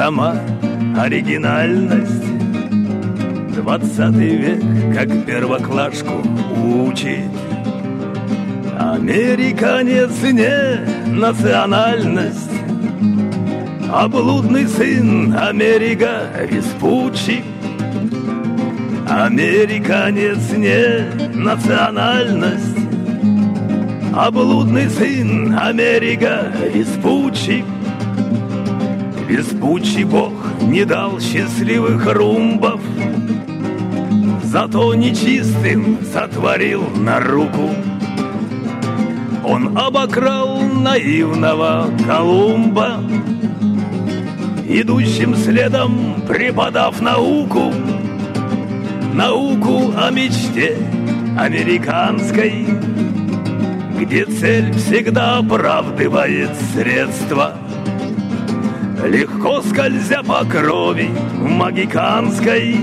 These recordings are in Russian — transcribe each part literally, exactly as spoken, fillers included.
сама оригинальность. Двадцатый век, как первоклашку учит. Американец не национальность, а блудный сын Америка Веспуччи. Американец не национальность, а блудный сын Америка Веспуччи. Веспуччи Бог не дал счастливых румбов, зато нечистым сотворил на руку. Он обокрал наивного Колумба, идущим следом преподав науку. Науку о мечте американской, где цель всегда оправдывает средства. Легко скользя по крови магиканской,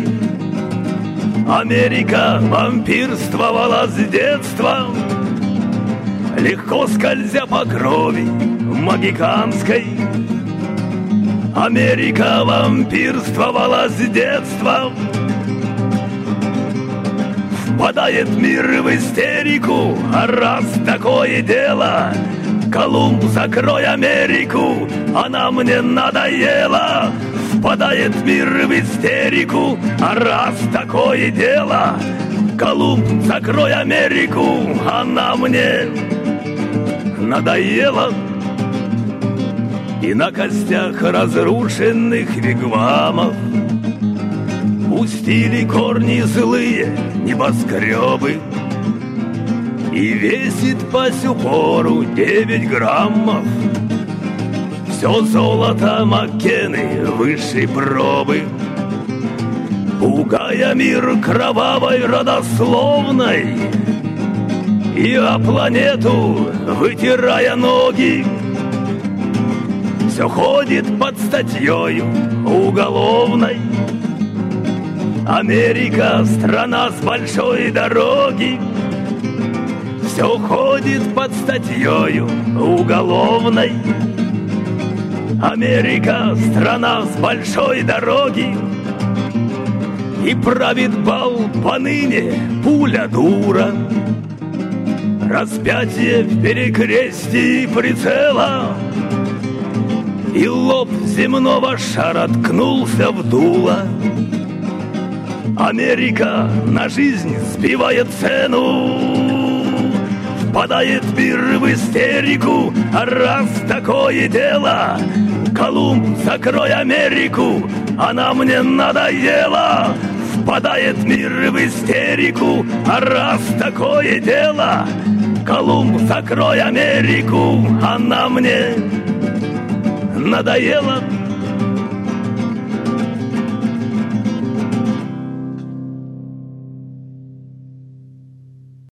Америка вампирствовала с детства. Легко скользя по крови магиканской, Америка вампирствовала с детства. Впадает мир в истерику, а раз такое дело, Колумб, закрой Америку, она мне надоела. Впадает мир в истерику, а раз такое дело, Колумб, закрой Америку, она мне надоела. И на костях разрушенных вигвамов пустили корни злые небоскребы. И весит по сю пору девять граммов все золото Маккены высшей пробы, пугая мир кровавой родословной и о планету вытирая ноги. Все ходит под статьей уголовной. Америка — страна с большой дороги. Все ходит под статьей уголовной. Америка — страна с большой дороги. И правит бал поныне пуля дура. Распятие в перекрестии прицела, и лоб земного шара ткнулся в дуло. Америка на жизнь сбивает цену, впадает мир в истерику, а раз такое дело, Колумб, закрой Америку, она мне надоела. Впадает мир в истерику, а раз такое дело, Колумб, закрой Америку, она мне надоела.